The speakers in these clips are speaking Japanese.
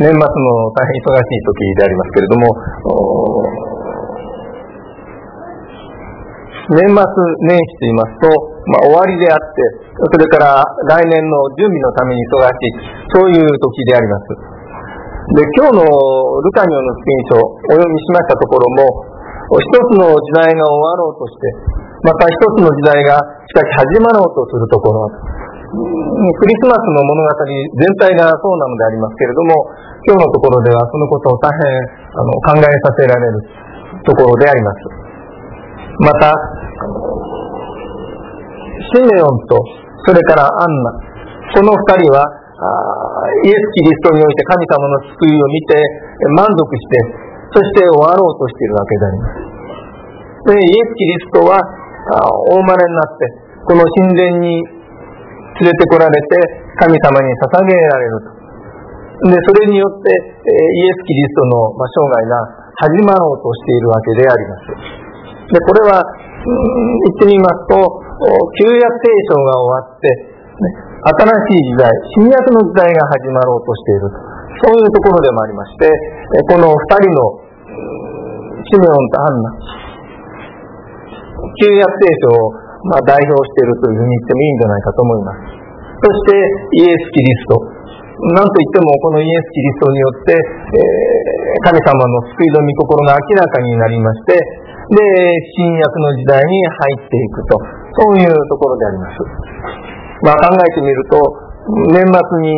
年末の大変忙しい時でありますけれども、年末年始と言いますと、終わりであって、それから来年の準備のために忙しい、そういう時であります。で、今日のルカによる福音書をお読みしましたところも、一つの時代が終わろうとして、また一つの時代がしかし始まろうとするところ、クリスマスの物語全体がそうなのでありますけれども、今日のところではそのことを大変考えさせられるところであります。また、シメオンとそれからアンナ、この二人はイエス・キリストにおいて神様の救いを見て満足して、そして終わろうとしているわけであります。で、イエス・キリストはお生まれになって、この神殿に連れてこられて神様に捧げられると。で、それによってイエス・キリストの生涯が始まろうとしているわけであります。で、これは言ってみますと、旧約聖書が終わって、新しい時代、新約の時代が始まろうとしていると。そういうところでもありまして、この二人のシメオンとアンナ、旧約聖書を代表しているというふうに言ってもいいんじゃないかと思います。そしてイエス・キリスト、なんといってもこのイエス・キリストによって、神様の救いの御心が明らかになりまして、で、新約の時代に入っていくと、そういうところであります。考えてみると、年末に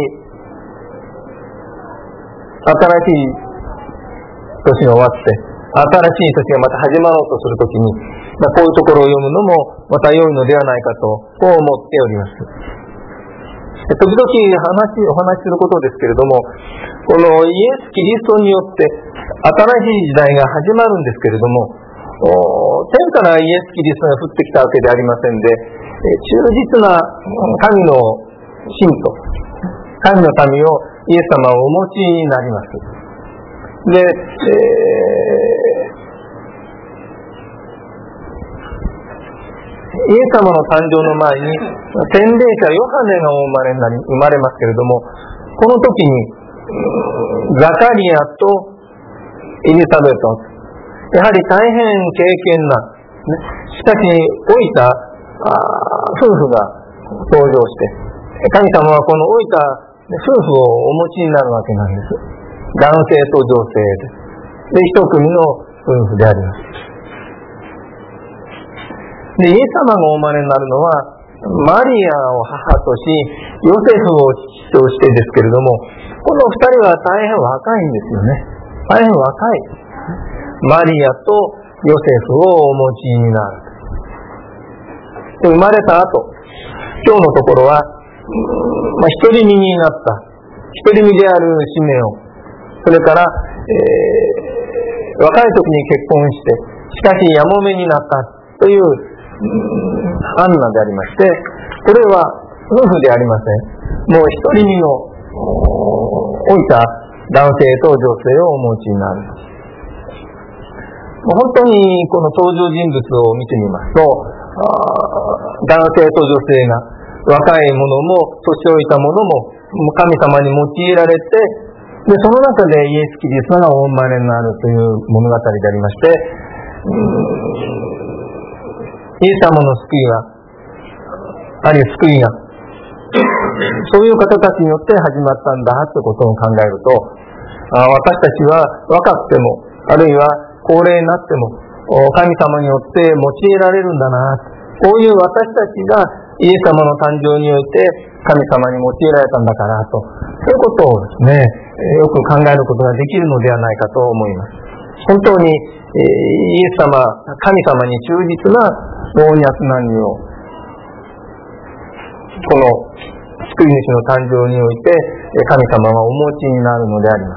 新しい年が終わって、新しい年がまた始まろうとするときに、こういうところを読むのもまた良いのではないかと、こう思っております。時々お話しすることですけれども、このイエス・キリストによって新しい時代が始まるんですけれども、天からイエス・キリストが降ってきたわけでありませんで、忠実な神の信徒、神の民をイエス様をお持ちになります。で、イエス様の誕生の前に洗礼者ヨハネが生まれますけれども、この時にザカリアとエリザベト、やはり大変敬虔な、しかし老いた夫婦が登場して、神様はこの老いた夫婦をお持ちになるわけなんです。男性と女性で、一組の夫婦であります。で、イエス様がお生まれになるのは、マリアを母とし、ヨセフを父としてですけれども、この二人は大変若いんですよね。大変若い。マリアとヨセフをお持ちになる。で、生まれた後、今日のところは、独り身になった、独り身であるシメオン、それから、若い時に結婚して、しかしやもめになったというアンナでありまして、これは夫婦でありません。もう独り身の老いた男性と女性をお持ちになる。本当にこの登場人物を見てみますと、男性と女性が、若い者も年老いた者も神様に用いられて、でその中でイエス・キリストがお生まれになるという物語でありまして、イエス様の救いが、あるいは救いが、そういう方たちによって始まったんだということを考えると、私たちは若くても、あるいは高齢になっても、神様によって用いられるんだな、こういう私たちがイエス様の誕生において神様に用いられたんだからと、そういうことをですね、よく考えることができるのではないかと思います。本当に、イエス様、神様に忠実な老若男女を、この救い主の誕生において神様はお持ちになるのであります。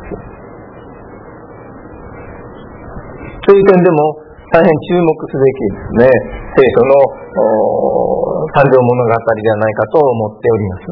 という点でも大変注目すべきですね、聖書の誕生物語ではないかと思っております。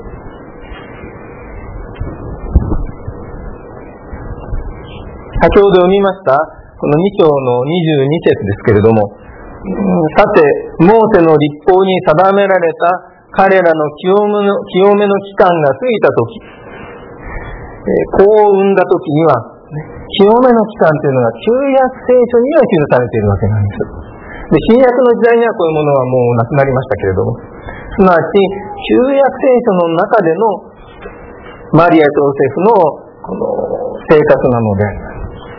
先ほど読みましたこの2章の22節ですけれども、さてモーセの律法に定められた彼らの清めの期間が過ぎたとき、 子を産んだ時には、清めの期間というのが旧約聖書には記されているわけなんです。で、新約の時代にはこういうものはもうなくなりましたけれども、すなわち旧約聖書の中でのマリアとヨセフのこの生活なのであります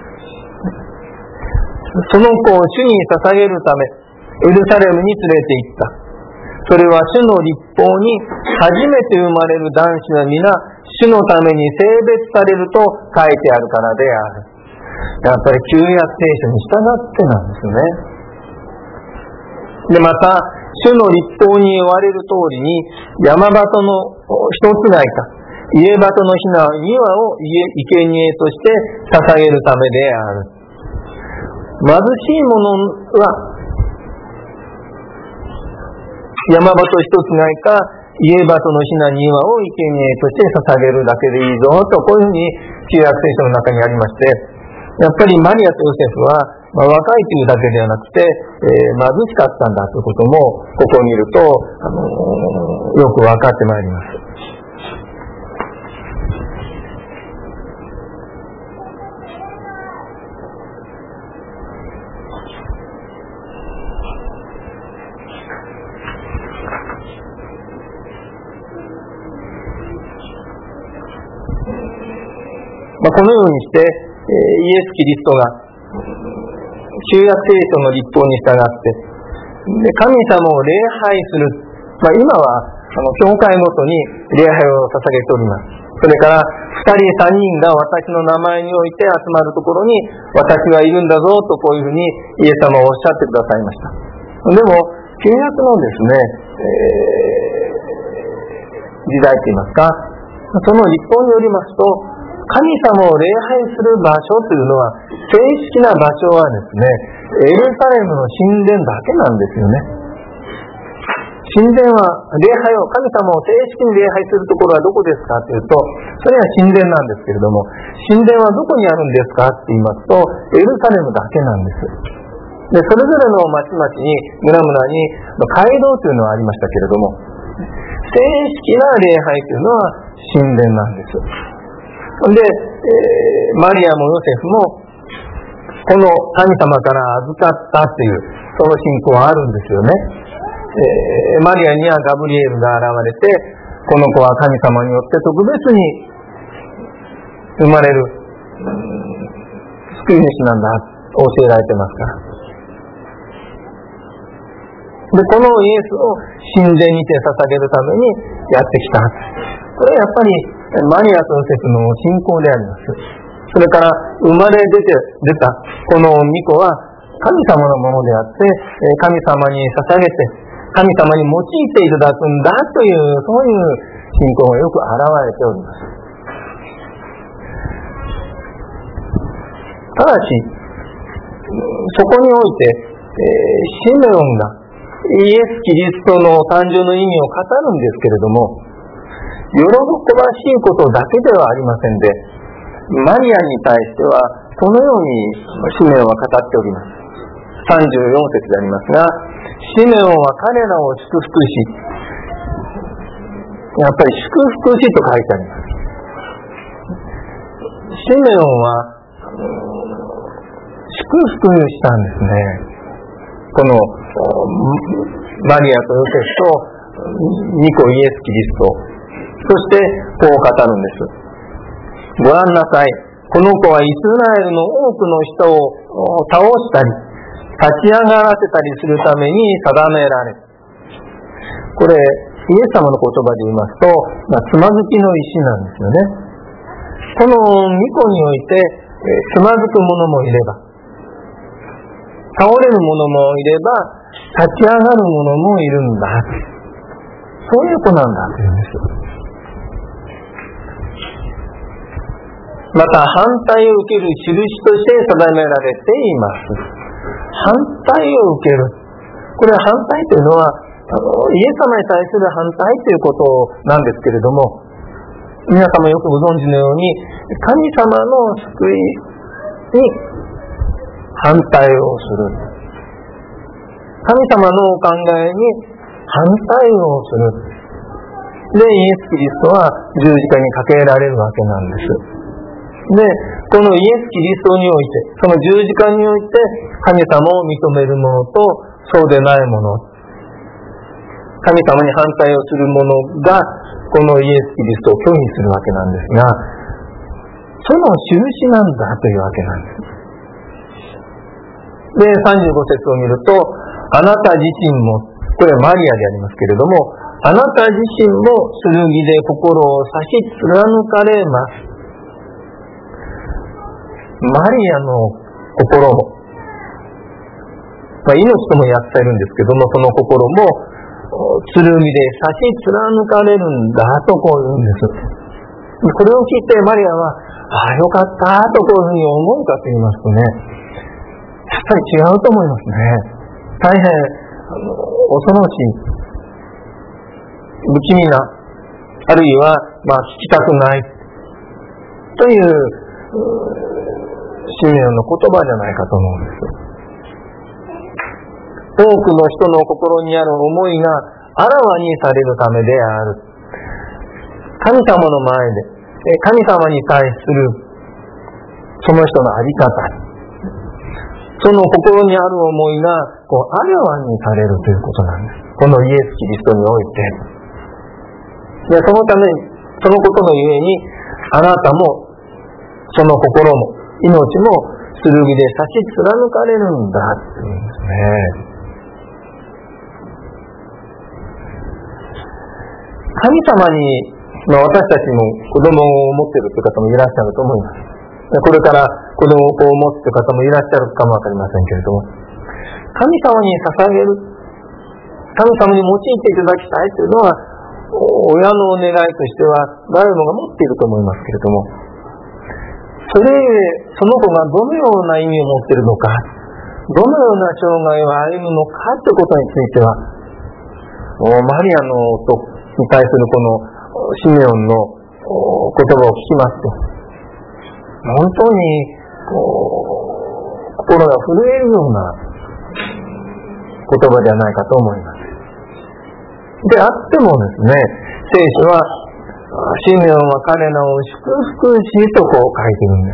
。その子を主に捧げるためエルサレムに連れて行った。それは主の律法に初めて生まれる男子は皆主のために性別されると書いてあるからである。やっぱり旧約聖書に従ってなんですね。で、また主の律法に言われる通りに山鳩の一つがいた家鳩のひな2羽を生贄として捧げるためである。貧しい者は山鳩一つがいか家鳩のひな2羽を生贄として捧げるだけでいいぞと、こういうふうに旧約聖書の中にありまして、やっぱりマリアとヨセフは、若いというだけではなくて、貧しかったんだということもここにいるとよく分かってまいります。このようにして、イエス・キリストが旧約聖書の律法に従って神様を礼拝する、今は教会ごとに礼拝を捧げております。それから2人3人が私の名前において集まるところに私がいるんだぞと、こういうふうにイエス様はおっしゃってくださいました。でも旧約のですね、時代といいますか、その律法によりますと、神様を礼拝する場所というのは、正式な場所はですね、エルサレムの神殿だけなんですよね。神殿は礼拝を、神様を正式に礼拝するところはどこですかというと、それは神殿なんですけれども、神殿はどこにあるんですかって言いますと、エルサレムだけなんです。で、それぞれの町々に、村々に街道というのはありましたけれども、正式な礼拝というのは神殿なんです。で、マリアもヨセフもこの神様から預かったというその信仰はあるんですよね。マリアにはガブリエルが現れて、この子は神様によって特別に生まれる救い主なんだと教えられてますから。で、このイエスを神殿にて捧げるためにやってきた。これはやっぱりマリアとヨセフの信仰であります。それから生まれ出たこの御子は神様のものであって、神様に捧げて神様に用いていただくんだという、そういう信仰がよく現れております。ただしそこにおいて、シメオンがイエス・キリストの誕生の意味を語るんですけれども、喜ばしいことだけではありませんで、マリアに対してはこのようにシメオンは語っております。34節でありますが、シメオンは彼らを祝福し、やっぱり祝福しと書いてあります。シメオンは祝福したんですね。このマリアとヨセフと御子イエス・キリスト、そしてこう語るんです。ご覧なさい。この子はイスラエルの多くの人を倒したり立ち上がらせたりするために定められ、これイエス様の言葉で言いますと、つまずきの石なんですよね。この御子においてつまずく者もいれば、倒れる者もいれば、立ち上がる者もいるんだ。そういう子なんだというんです。また反対を受ける印として定められています。反対を受ける。これは反対というのは、イエス様に対する反対ということなんですけれども、皆様よくご存知のように、神様の救いに反対をする。神様のお考えに反対をする。 で、イエス・キリストは十字架にかけられるわけなんです。で、このイエス・キリストにおいて、その十字架において、神様を認めるものと、そうでないもの、神様に反対をする者が、このイエス・キリストを拒否するわけなんですが、その印なんだというわけなんです。で、35節を見ると、あなた自身も、これはマリアでありますけれども、あなた自身も剣で心を刺し貫かれます。マリアの心も、命とも訳されるんですけども、その心も剣で刺し貫かれるんだとこう言うんです。これを聞いてマリアは、ああよかったとこういうふうに思うかと言いますとね、やっぱり違うと思いますね。大変恐ろしい、不気味な、あるいは聞きたくないというシメオンの言葉じゃないかと思うんです。多くの人の心にある思いがあらわにされるためである。神様の前で、神様に対するその人のあり方、その心にある思いがあらわにされるということなんです。このイエス・キリストにおいて。で、そのために、そのことのゆえに、あなたも、その心も、命も、剣で刺し貫かれるんだっていうんですね。神様に、私たちも子供を持っているという方もいらっしゃると思います。これから子供を持つという方もいらっしゃるかもわかりませんけれども、神様に捧げる、神様に用いていただきたいというのは、親のお願いとしては誰もが持っていると思いますけれども、それゆえその子がどのような意味を持っているのか、どのような生涯を歩むのかということについては、マリアのに対するこのシメオンの言葉を聞きますと、本当に心が震えるような言葉ではないかと思います。であってもですね、聖書はシメオンは彼らを祝福しと書いているんです。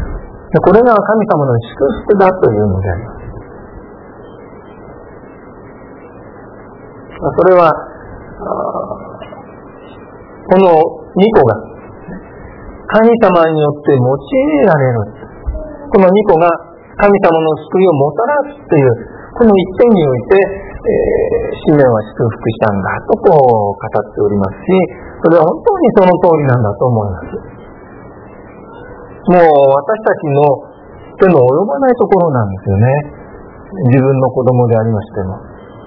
これが神様の祝福だというのであります。それはこの2個が神様によって用いられる。この2個が神様の救いをもたらすという、この一点において、シメオンは祝福したんだと語っておりますし、それは本当にその通りなんだと思います。もう私たちの手の及ばないところなんですよね。自分の子供でありましても。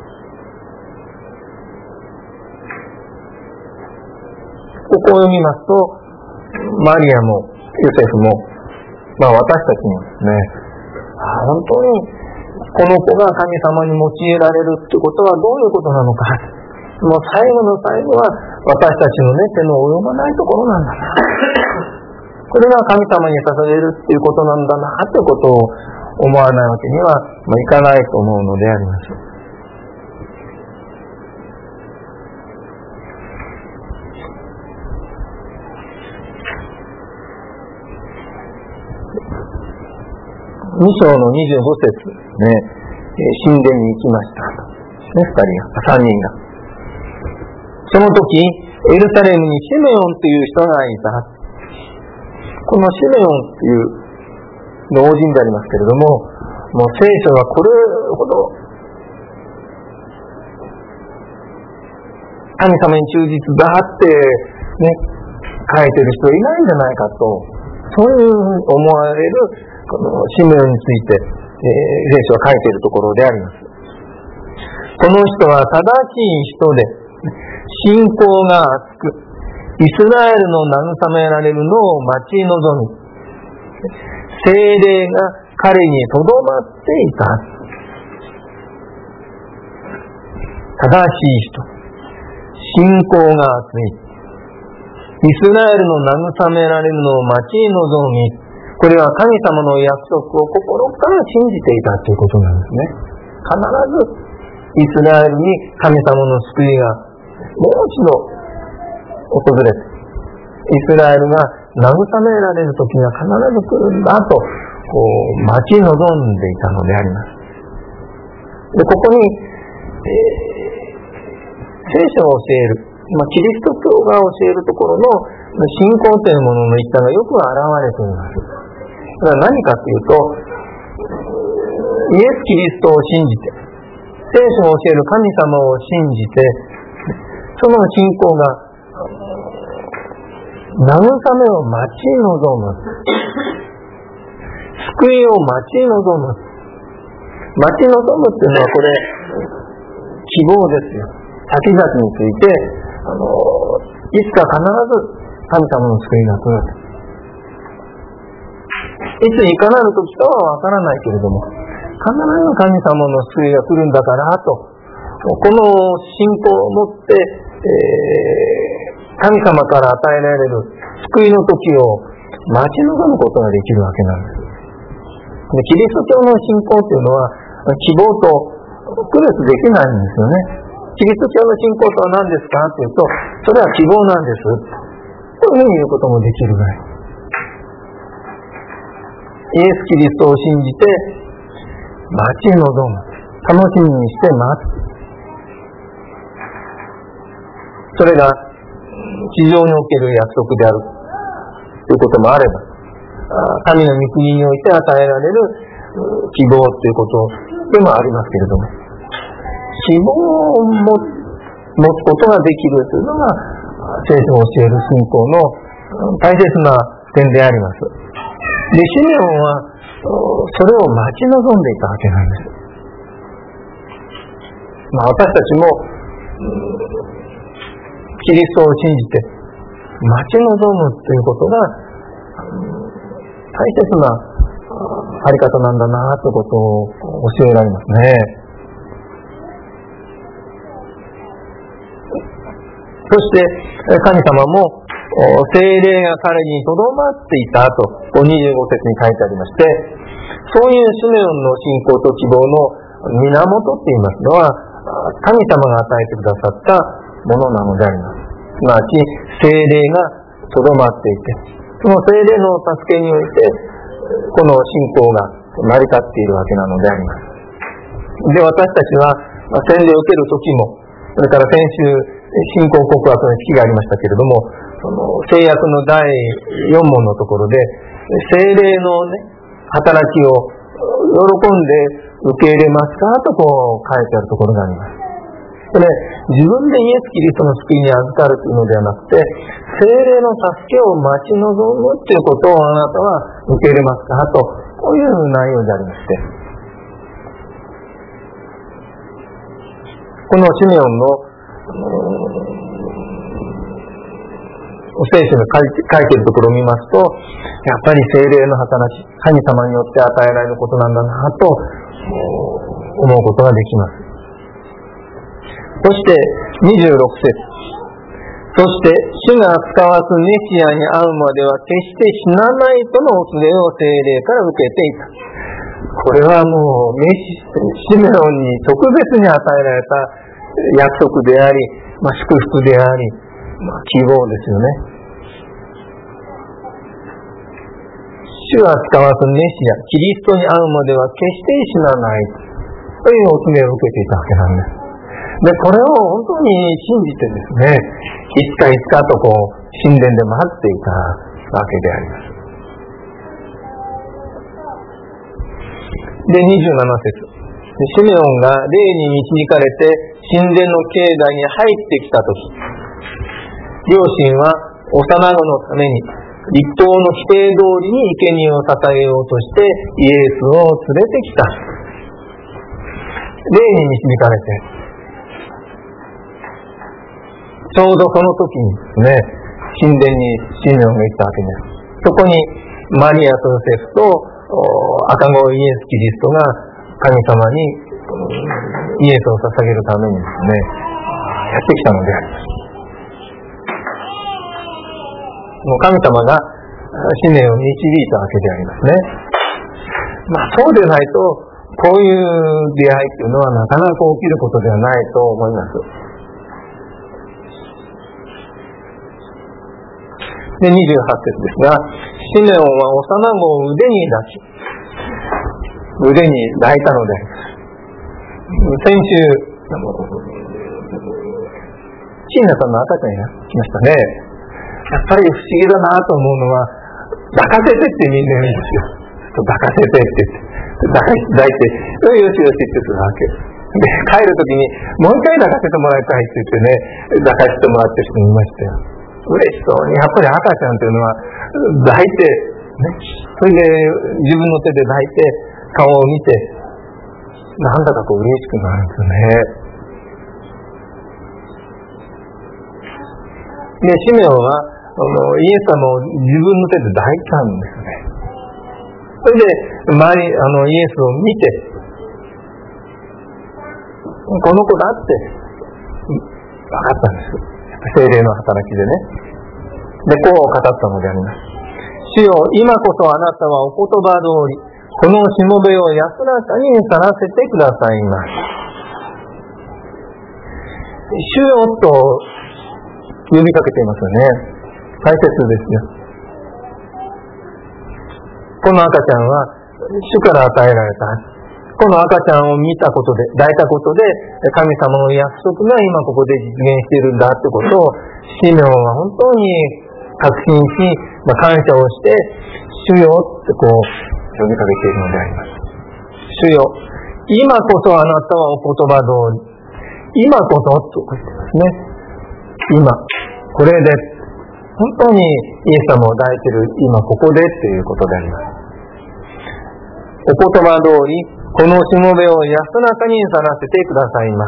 ここを読みますと、マリアもヨセフも、私たちにもですね、本当にこの子が神様に用いられるってことはどういうことなのか、もう最後の最後は私たちのね、手の及ばないところなんだな、これが神様に捧げるっていうことなんだなということを思わないわけにはいかないと思うのであります。2章の25節ね、神殿に行きました。3人が。その時、エルサレムにシメオンという人がいた。このシメオンという老人でありますけれども、もう聖書はこれほど神様に忠実だってね、書いてる人いないんじゃないかと、そういう思われるこのシメオンについて、聖書は書いているところであります。この人は正しい人で、信仰が厚く、イスラエルの慰められるのを待ち望み、聖霊が彼にとどまっていた。正しい人、信仰が厚い、イスラエルの慰められるのを待ち望み、これは神様の約束を心から信じていたということなんですね。必ずイスラエルに神様の救いがもう一度訪れて、イスラエルが慰められる時が必ず来るんだと待ち望んでいたのであります。で、ここに、聖書を教える、キリスト教が教えるところの信仰というものの一端がよく表れています。それは何かというと、イエス・キリストを信じて、聖書を教える神様を信じて、その信仰が慰めを待ち望む、救いを待ち望む、待ち望むっていうのはこれ希望ですよ。先々についていつか必ず神様の救いが来る。いついかなる時かはわからないけれども、必ず神様の救いが来るんだからと、この信仰を持って、神様から与えられる救いの時を待ち望むことができるわけなんです。で、キリスト教の信仰というのは希望と区別できないんですよね。キリスト教の信仰とは何ですかというと、それは希望なんです。というふうに言うこともできるぐらい。イエス・キリストを信じて待ち望む。楽しみにして待つ。それが地上における約束であるということもあれば、神の御国において与えられる希望ということでもありますけれども、希望を持つことができるというのが聖書を教える信仰の大切な点であります。で、シメオンはそれを待ち望んでいたわけなんです。私たちもキリストを信じて待ち望むということが大切なあり方なんだなということを教えられますね。そして神様も聖霊が彼にとどまっていたと25節に書いてありまして、そういうシメオンの信仰と希望の源って言いますのは神様が与えてくださったものなのであります。すなわち聖霊がとどまっていて、その聖霊の助けにおいてこの信仰が成り立っているわけなのであります。で、私たちは洗礼を受ける時も、それから先週信仰告白の式がありましたけれども、その聖約の第4問のところで聖霊の働きを喜んで受け入れますかと書いてあるところがあります。これ、自分でイエス・キリストの救いに預かるというのではなくて、聖霊の助けを待ち望むということをあなたは受け入れますかと、こういう内容でありまして、このシメオンの聖書に書いているところを見ますと、やっぱり聖霊の働き、神様によって与えられることなんだなと思うことができます。そして26節、そして主が使わすメシアに会うまでは決して死なないとのお告げを聖霊から受けていた。これはもうシメオンに特別に与えられた約束であり、祝福であり、希望ですよね。主が使わすメシア、キリストに会うまでは決して死なないというお告げを受けていたわけなんです。で、これを本当に信じてですね、いつかいつかと神殿で待っていたわけであります。で、27節、シメオンが霊に導かれて神殿の境内に入ってきたとき、両親は幼子のために立法の規定通りに生贄を捧げようとしてイエスを連れてきた。霊に導かれて、ちょうどその時にですね、神殿にシメオンが行ったわけです。そこにマリアとヨセフと赤子イエス・キリストが神様にイエスを捧げるためにですね、やってきたのであります。もう神様がシメオンを導いたわけでありますね。そうでないと、こういう出会いというのはなかなか起きることではないと思います。 で、28節ですが、シメオンは幼子を腕に抱き、腕に抱いたのであります。先週、椎名さんの赤ちゃんが来ましたね。やっぱり不思議だなと思うのは、抱かせてってみんな言うんですよ。抱かせてって言って、抱いて、よしよしってするわけ。で、帰るときに、もう一回抱かせてもらいたいって言ってね、抱かせてもらってる人もいましたよ。嬉しそうに、やっぱり赤ちゃんというのは、抱いて、ね、それで自分の手で抱いて、顔を見て、なんだかこう嬉しくなるんですよね。で、シメオンはイエス様を自分の手で抱いたんですね。それで周りイエスを見て、この子だって分かったんです。聖霊の働きでね。で、こう語ったのであります。主よ、今こそあなたはお言葉通り、このしもべを安らかに去らせてくださいます。主よと呼びかけていますよね。大切ですよ。この赤ちゃんは主から与えられた。この赤ちゃんを見たことで、抱いたことで、神様の約束が今ここで実現しているんだってことを、シメオンは本当に確信し、感謝をして、主よってこう呼びかけているのであります。主よ、今こそあなたはお言葉通り、今こそと言ってますね。今、これで、本当にイエス様を抱いている今ここでということであります。お言葉通り、このしもべを安らかに去らせてくださいます。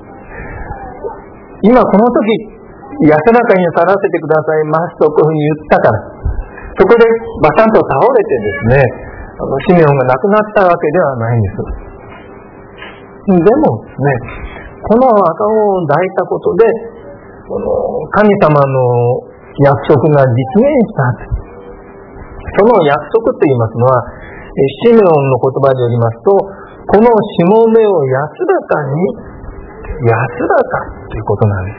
今この時、安らかに去らせてくださいますとこういうふうに言ったから、そこでバタンと倒れてですね、シメオンが亡くなったわけではないんです。でもですね、この赤子を抱いたことで、神様の約束が実現した。その約束と言いますのは、シメオンの言葉によりますと、このしもべを安らかに、安らかということなんです。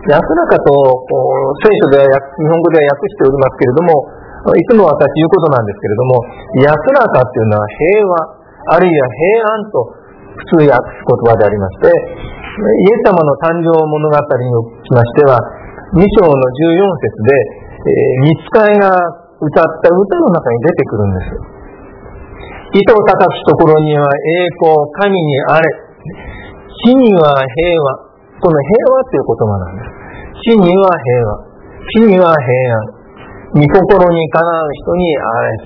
安らかと聖書では日本語では訳しておりますけれども、いつも私言うことなんですけれども、安らかというのは平和、あるいは平安と普通訳す言葉でありまして、イエス様の誕生物語にきましては、2章の14節で、御使いが歌った歌の中に出てくるんです。糸を叩くところには栄光、神にあれ。地には平和。この平和という言葉なんです。地には平和。地には平安。御心にかなう人にあれ。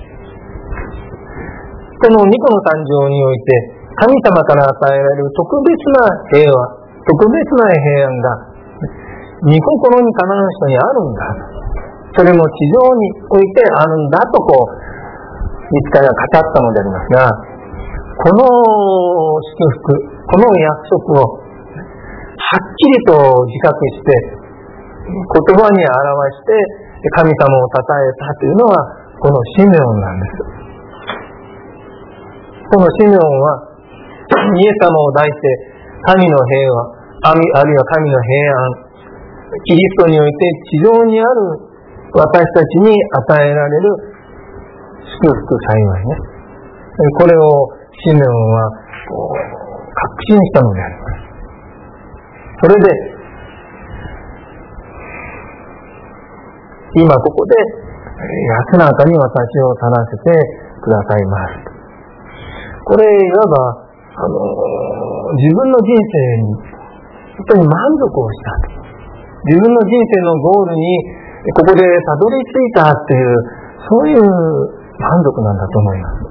この御子の誕生において、神様から与えられる特別な平和、特別な平安が、御心にかなう人にあるんだ。それも地上においてあるんだと御使いが語ったのでありますが、この祝福、この約束をはっきりと自覚して、言葉に表して神様を称えたというのは、このシメオンなんです。このシメオンは、イエス様を抱いて、神の平和、あるいは神の平安、キリストにおいて地上にある私たちに与えられる祝福幸いね。これをシメオンは確信したのであります。それで、今ここで安らかに私を去らせてくださいます。これいわば自分の人生に本当に満足をした。自分の人生のゴールにここでたどり着いたっていう、そういう満足なんだと思います。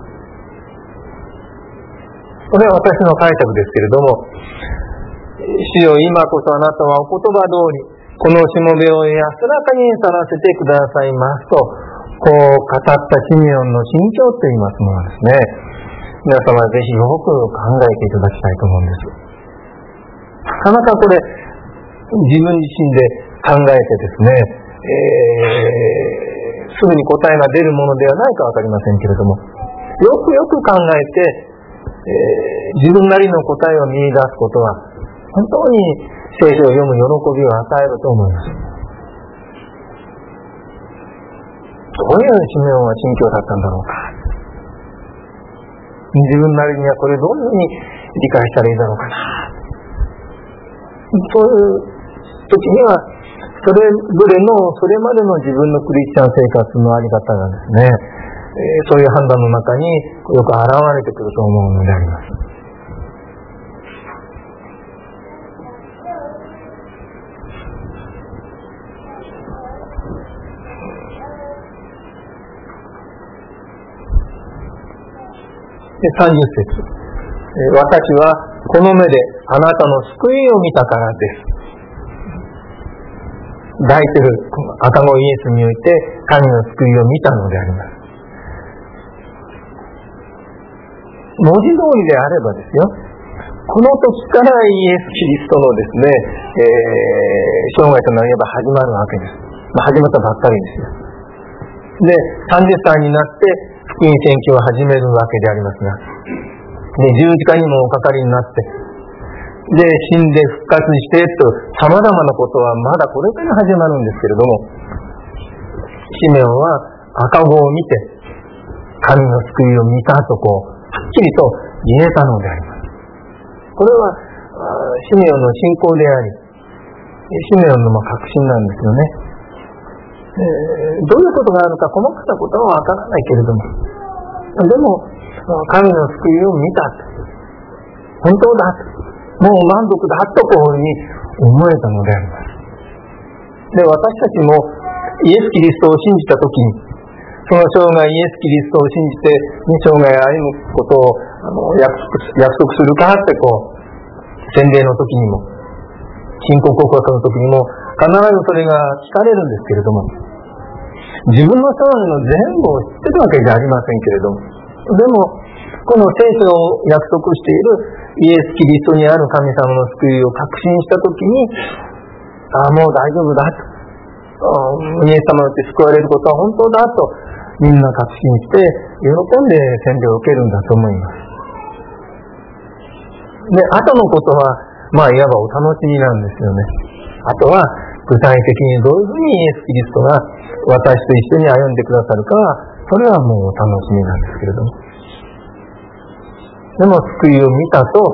これは私の解釈ですけれども、主よ、今こそあなたはお言葉通り、このしもべを安らかに去らせてくださいますと、こう語ったシメオンの心境といいますものですね。皆様ぜひよく考えていただきたいと思うんです。なかなかこれ、自分自身で考えてですね、すぐに答えが出るものではないかわかりませんけれども、よくよく考えて、自分なりの答えを見出すことは、本当に聖書を読む喜びを与えると思います。 どういうシメオンは心境だったんだろうか。自分なりにはこれどういうふうに理解したらいいだろうかな。そういう時には、それぞれのそれまでの自分のクリスチャン生活のあり方がですね、そういう判断の中によく現れてくると思うのであります。で30節、私はこの目であなたの救いを見たからです。抱いてる赤子イエスにおいて神の救いを見たのであります。文字通りであればですよ、この時からイエス・キリストのですね、生涯となれば始まるわけです。始まったばっかりですよ。で、30歳になって福音宣教を始めるわけでありますが、で、十字架にもおかかりになって、で、死んで復活してと、様々なことはまだこれから始まるんですけれども、シメオンは赤子を見て、神の救いを見たとはっきりと言えたのであります。これは、シメオンの信仰であり、シメオンの確信なんですよね。どういうことがあるか細かなことはわからないけれども、でも神の救いを見たと、本当だと、もう満足だとこういうふうに思えたのであります。で、私たちもイエス・キリストを信じたときに、その生涯イエス・キリストを信じて生涯歩むことを約束するかって洗礼の時にも信仰告白の時にも必ずそれが聞かれるんですけれども、自分の生涯の全部を知ってるわけじゃありませんけれども、でもこの聖書を約束しているイエス・キリストにある神様の救いを確信したときに、もう大丈夫だと、イエス様によって救われることは本当だとみんな確信して喜んで洗礼を受けるんだと思います。で、後のことはいわばお楽しみなんですよね。あとは具体的にどういうふうにイエス・キリストが私と一緒に歩んでくださるかは、それはもうお楽しみなんですけれども、でも救いを見たと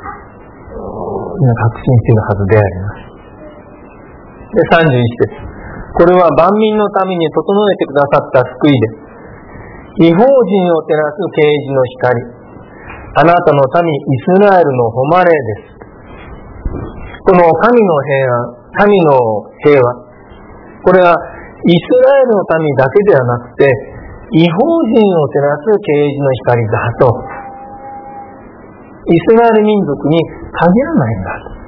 確信しているはずであります。で、31節、これは万民のために整えてくださった救いで、異邦人を照らす啓示の光、あなたの民イスラエルの誉れです。この神の平安、神の平和、これはイスラエルの民だけではなくて、異邦人を照らす啓示の光だと、イスラエル民族に限らないんだと。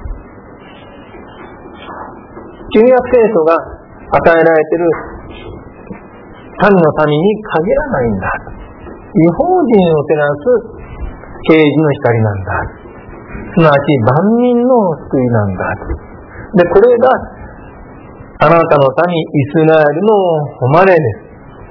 旧約聖書が与えられている神の民に限らないんだと。異邦人を照らす啓示の光なんだ。すなわち万民の救いなんだと。で、これがあなたの民イスラエルの誉れです。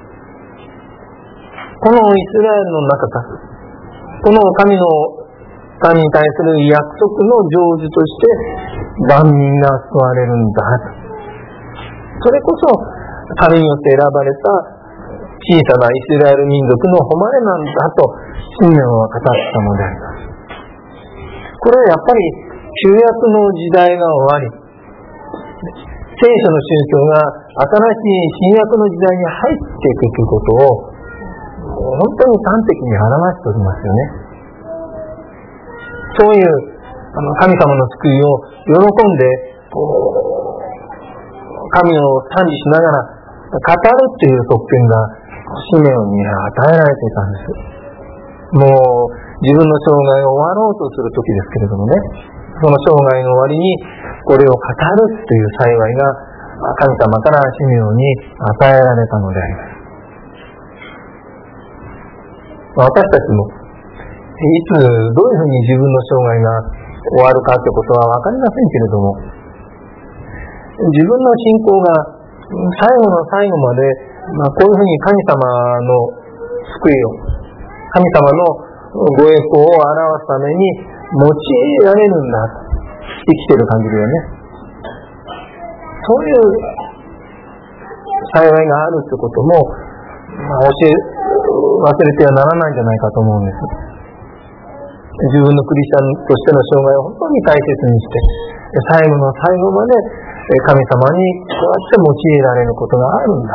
このイスラエルの中から、この神の民に対する約束の成就として万民が救われるんだと。それこそ神によって選ばれた小さなイスラエル民族の誉れなんだとシメオンは語ったのであります。これはやっぱり旧約の時代が終わり、聖書の宗教が新しい新約の時代に入っていくということを本当に端的に表しておりますよね。そういう神様の救いを喜んで神を賛美しながら語るという特権がシメオンに与えられていたんです。もう自分の生涯を終わろうとする時ですけれどもね、その生涯の終わりにこれを語るという幸いが神様からシメオンに与えられたのであります。私たちもいつどういうふうに自分の生涯が終わるかということは分かりませんけれども、自分の信仰が最後の最後まで、こういうふうに神様の救いを、神様のご栄光を表すために用いられるんだと生きている感じではね、そういう幸いがあるということも忘れてはならないんじゃないかと思うんです。自分のクリスチャンとしての生涯を本当に大切にして、最後の最後まで神様にこうやって用いられることがあるんだ。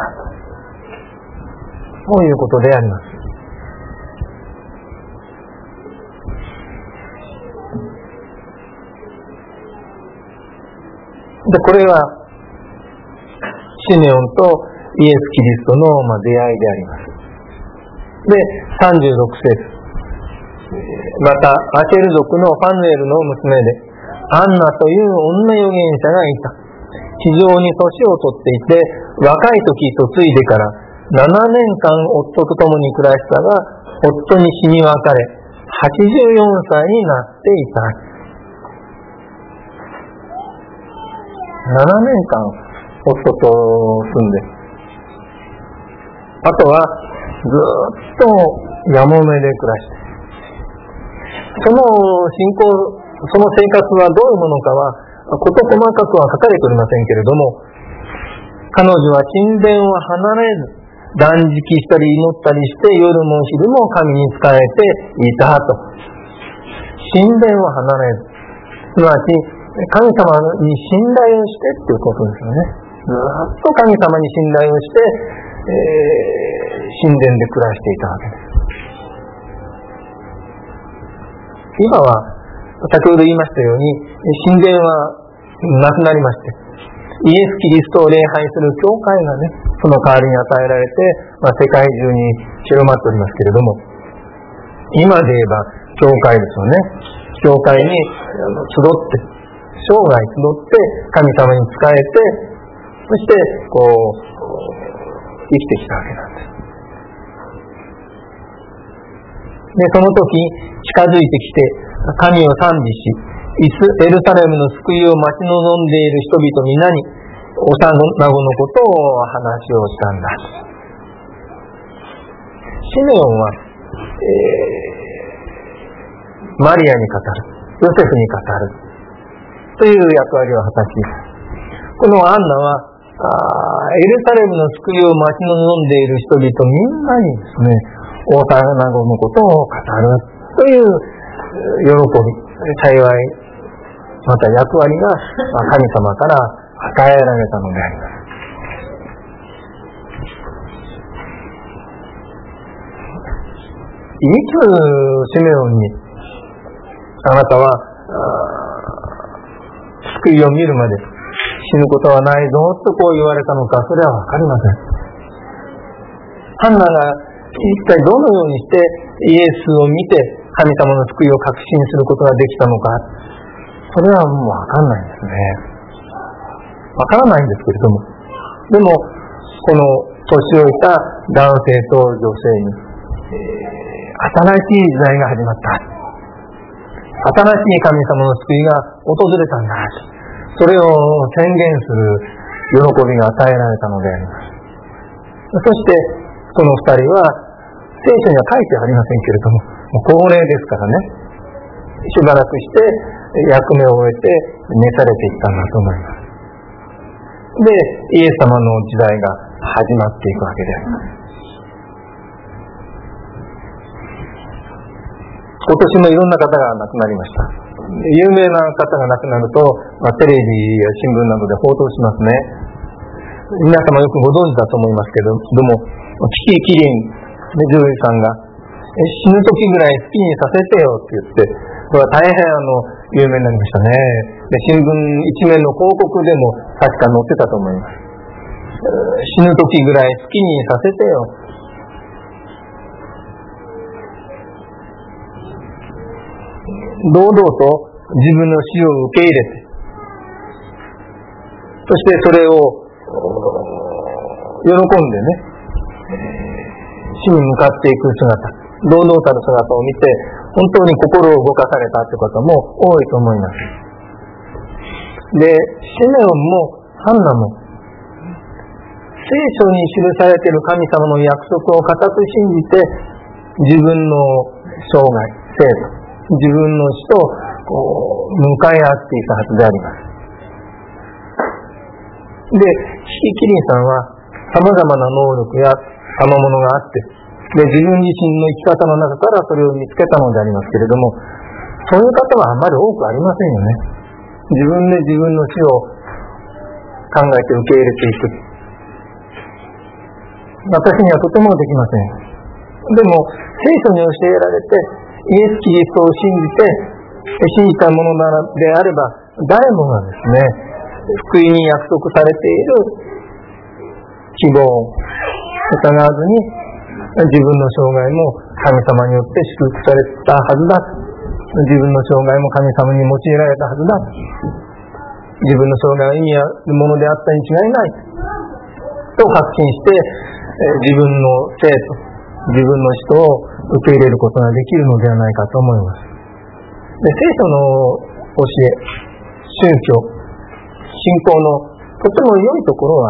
そういうことであります。で、これはシメオンとイエス・キリストの出会いであります。で、36節。また、アシェル族のファヌエルの娘で、アンナという女預言者がいた。非常に年を取っていて、若い時嫁いでから7年間夫と共に暮らしたが、夫に死に別れ、84歳になっていた。7年間夫と住んで、あとはずっとやもめで暮らして、その生活はどういうものかは事細かくは書かれておりませんけれども、彼女は神殿を離れず断食したり祈ったりして夜も昼も神に仕えていたと。神殿を離れず、すなわち神様に信頼をしてっていうことですよね。ずっと神様に信頼をして、神殿で暮らしていたわけです。今は先ほど言いましたように神殿はなくなりまして、イエス・キリストを礼拝する教会がね、その代わりに与えられて、世界中に広まっておりますけれども、今で言えば教会ですよね。教会に集って生涯集って神様に仕えて、そして生きてきたわけなんです。で、その時近づいてきて神を賛美し、エルサレムの救いを待ち望んでいる人々皆に幼子のことを話をしたんだ。シメオンは、マリアに語る、ヨセフに語るという役割を果たし、このアンナはエルサレムの救いを待ち望んでいる人々みんなにですね、幼子のことを語るという喜び、幸い、また役割が神様から与えられたのであります。いつシメオンにあなたは救いを見るまで死ぬことはないぞと言われたのか、それはわかりません。ハンナが一体どのようにしてイエスを見て神様の救いを確信することができたのか、それはもうわかんないんですね。わからないんですけれども、でもこの年老いた男性と女性に、新しい時代が始まった、新しい神様の救いが訪れたんだ、それを宣言する喜びが与えられたのであります。そしてこの二人は聖書には書いてありませんけれども、高齢ですからね、しばらくして役目を終えて召されていったんだと思います。で、イエス様の時代が始まっていくわけであります。今年もいろんな方が亡くなりました。有名な方が亡くなると、テレビや新聞などで報道しますね。皆様よくご存知だと思いますけれども、キキキリン女優さんが死ぬ時ぐらい好きにさせてよって言って、これは大変有名になりましたね。で、新聞一面の広告でも確か載ってたと思います。死ぬ時ぐらい好きにさせてよ。堂々と自分の死を受け入れて、そしてそれを喜んでね、死に向かっていく姿、堂々たる姿を見て本当に心を動かされたという方も多いと思います。で、シメオンもハンナも聖書に記されている神様の約束を固く信じて、自分の生涯、生徒、自分の死と向かい合っていたはずであります。で、キキキリンさんは様々な能力や賜物があって、で、自分自身の生き方の中からそれを見つけたのでありますけれども、そういう方はあまり多くありませんよね。自分で自分の死を考えて受け入れていく。私にはとてもできません。でも、聖書に教えられて、イエス・キリストを信じたものであれば、誰もがですね、福音に約束されている希望を疑わずに、自分の生涯も神様によって祝福されたはずだ。自分の生涯も神様に用いられたはずだ。自分の生涯は意味あるものであったに違いないと確信して、自分の生と自分の死を受け入れることができるのではないかと思います。で、聖書の教え、宗教、信仰のとても良いところは、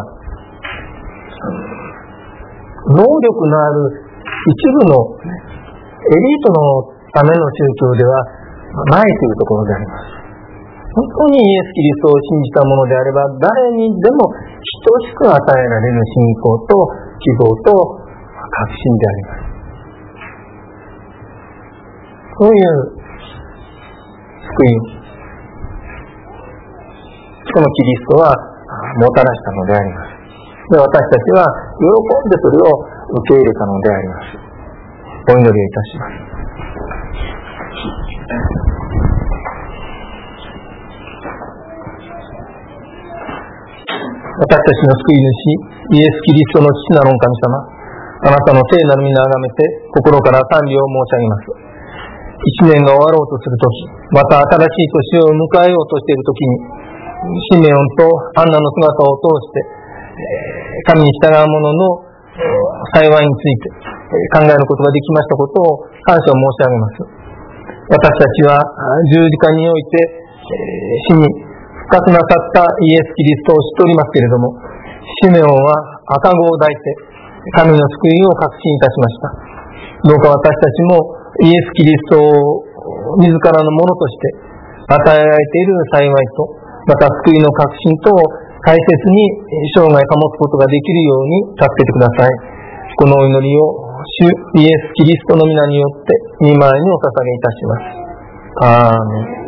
能力のある一部のエリートのための宗教ではないというところであります。本当にイエス・キリストを信じたものであれば、誰にでも等しく与えられる信仰と希望と確信であります。そういう福音、このキリストはもたらしたのであります。で、私たちは喜んでそれを受け入れたのであります。お祈りをいたします。私たちの救い主、イエス・キリストの父なる神様、あなたの聖なる皆をあがめて心から賛美を申し上げます。一年が終わろうとするとき、また新しい年を迎えようとしているときに、シメオンとハンナの姿を通して、神に従う者の幸いについて考えることができましたことを感謝を申し上げます。私たちは十字架において死に復活なさったイエス・キリストを知っておりますけれども、シメオンは赤子を抱いて神の救いを確信いたしました。どうか私たちもイエス・キリストを自らのものとして与えられている幸いと、また救いの確信とを大切に生涯保つことができるように助けてください。このお祈りを主イエス・キリストの皆によって御前にお捧げいたします。アーメン。